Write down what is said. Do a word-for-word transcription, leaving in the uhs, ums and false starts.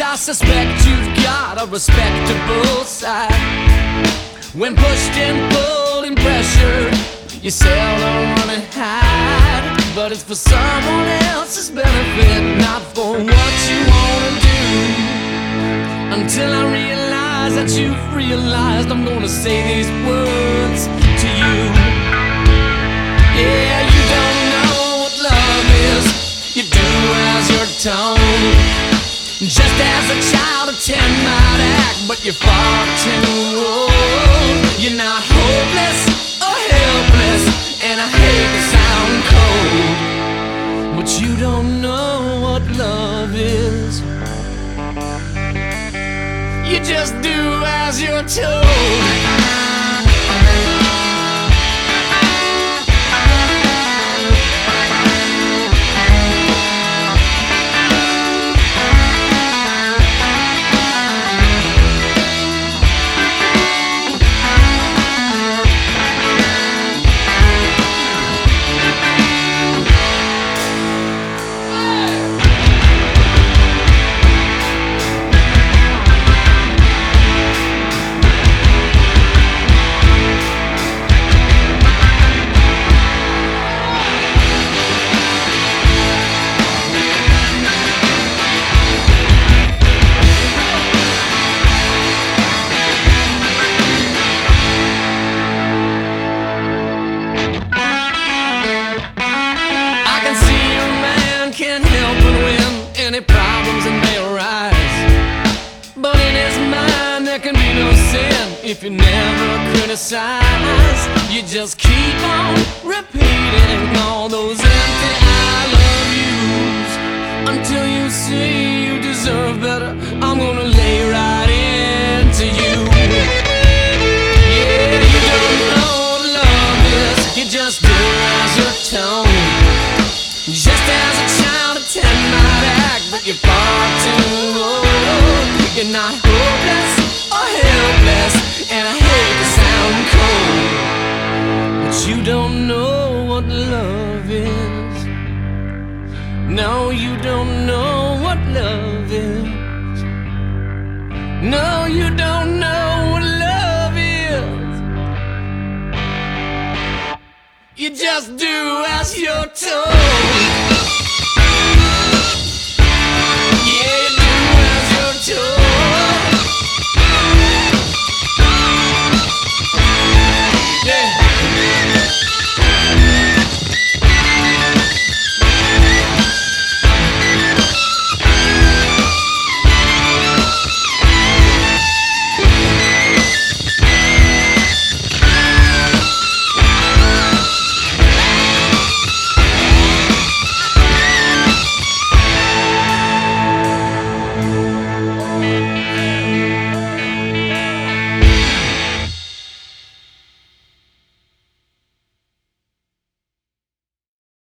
I suspect you've got a respectable side. When pushed and pulled and pressured, you seldom run and hide. But it's for someone else's benefit, not for what you wanna do. Until I realize that you've realized I'm gonna say these words to you. Yeah, you don't know what love is. You do as you're told. Just as a child of ten might act, but you're far too old. You're not hopeless or helpless, and I hate to sound cold, but you don't know what love is. You just do as you're told. Can't help but win any problems that may arise. But in his mind there can be no sin if you never criticize. You just keep on repeating all those empty I love yous until you see you deserve better. I'm gonna lay right into you. Yeah, you don't know what love is. You just do as you're told. Just as a child of ten might act, but you're far too old. You're not hopeless or helpless, and I hate to sound cold, but you don't know what love is. No, you don't know what love is. No, you don't know what love is. You just do as you're told.